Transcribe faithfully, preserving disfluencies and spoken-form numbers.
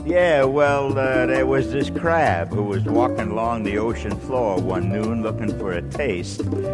Yeah, well, uh, there was this crab who was walking along the ocean floor one noon looking for a taste.